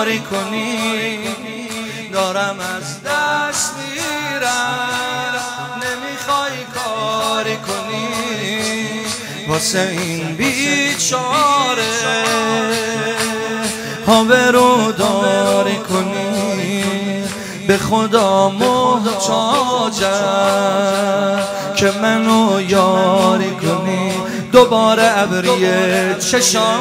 کاری کنی دارم از دست میرم، نمیخوای کاری کنی واسه این بیچاره آبروداری کنی. به خدا محتاجم که منو یاری کنی. دوباره ابری چشام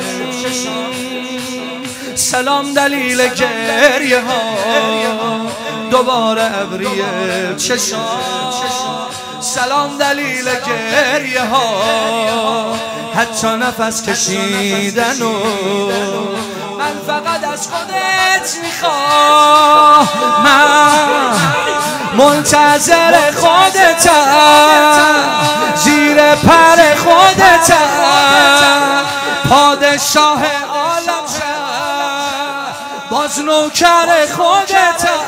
سلام دلیل گریه ها، دوباره ابری چشام سلام دلیل گریه ها، حتی نفس کشیدن و من فقط از خودت میخوام، من منتظر خودتم، زیر پر خودتم، پادشاه عالم شد باز نوکر خودتم،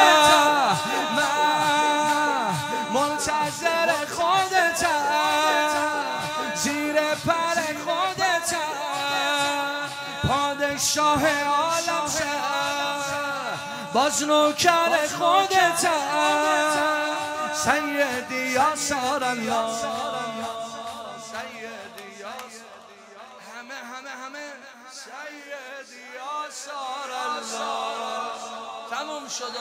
من منتظر خودتم، زیر پر خودتم، پادشاه عالم شد باز نوکر خودتم. سیدی یا سار الله، سیدی یا همه سیدی یا سار الله. تموم شد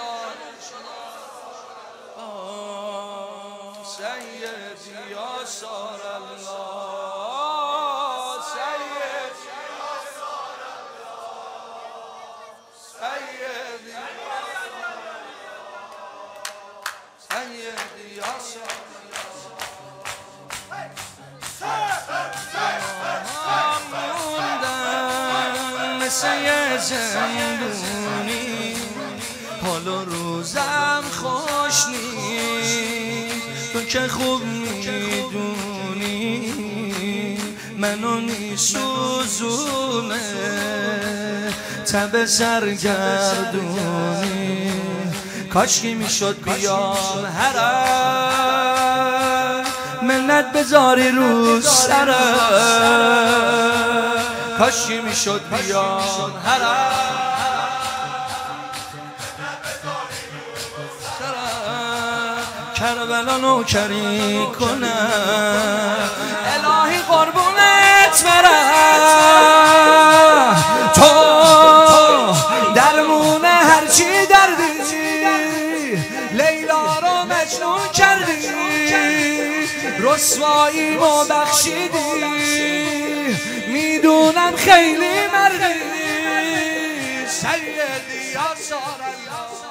سیدی یا سار الله، سیدی یا سار الله، سیدی یا سار مثل زندونی، حال و روزم خوش نیست، تو که خوب میدونی منو میسوزونه تب سرگردونی. کاشکی میشد بیام هرم منت بذاری رو سرم، کاشکی میشد بیام هرم کربلا نوکری کنم، الهی قربونت برم، تو درمون هرچی دردی، لیلا رو مجنون کردی، رسواییمو بخشیدی، میدونم خیلی مردی. سیدی یا سار الله.